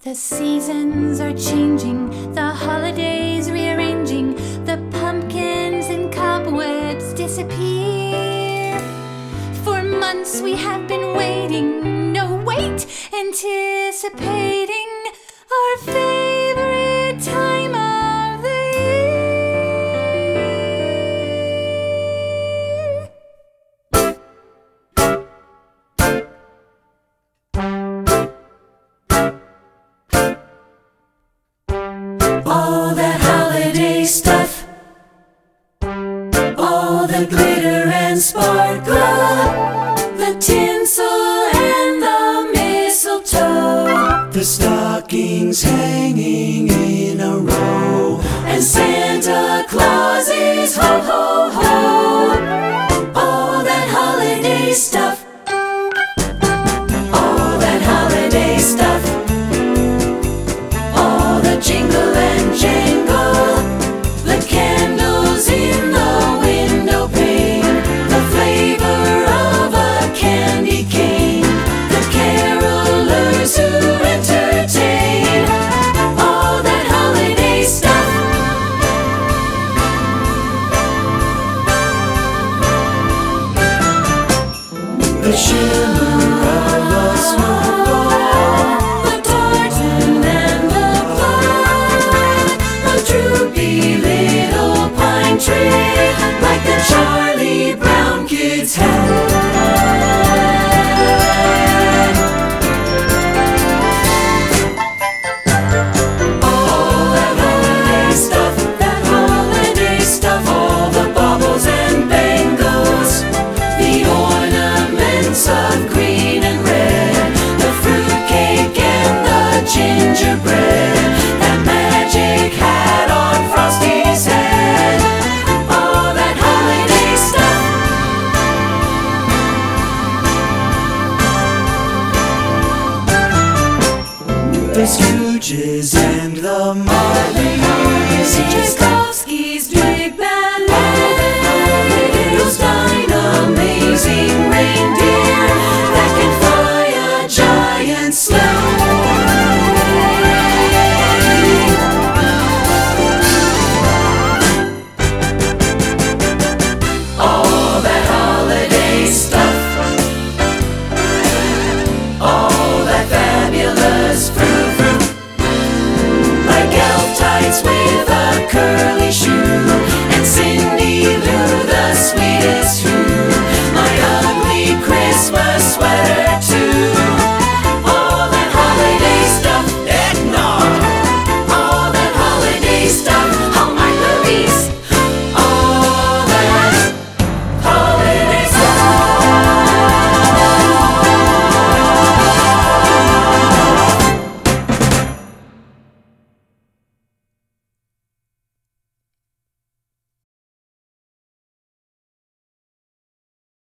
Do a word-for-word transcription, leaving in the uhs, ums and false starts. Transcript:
The seasons are changing, the holidays rearranging, the pumpkins and cobwebs disappear. For months we have been waiting, no wait, anticipating our favorite time of the All that holiday stuff, all the glitter and sparkle, the tinsel and the mistletoe, the stockings hanging in a row, and Santa Claus is ho ho ho. All that holiday stuff, all that holiday stuff, all the jingle and jangle, the candles in the window pane, the flavor of a candy cane, the carolers who entertain. All that holiday stuff. The shimmer of a smoke ball, the tartan and the plaid, a droopy little pine tree, like the Charlie Brown kids had. All that holiday stuff, that holiday stuff, all the baubles and bangles, the ornaments of green and red, the fruitcake and the gingerbread, that magic hat on Frosty's head. All that holiday stuff. The Scrooges and the Marleys, just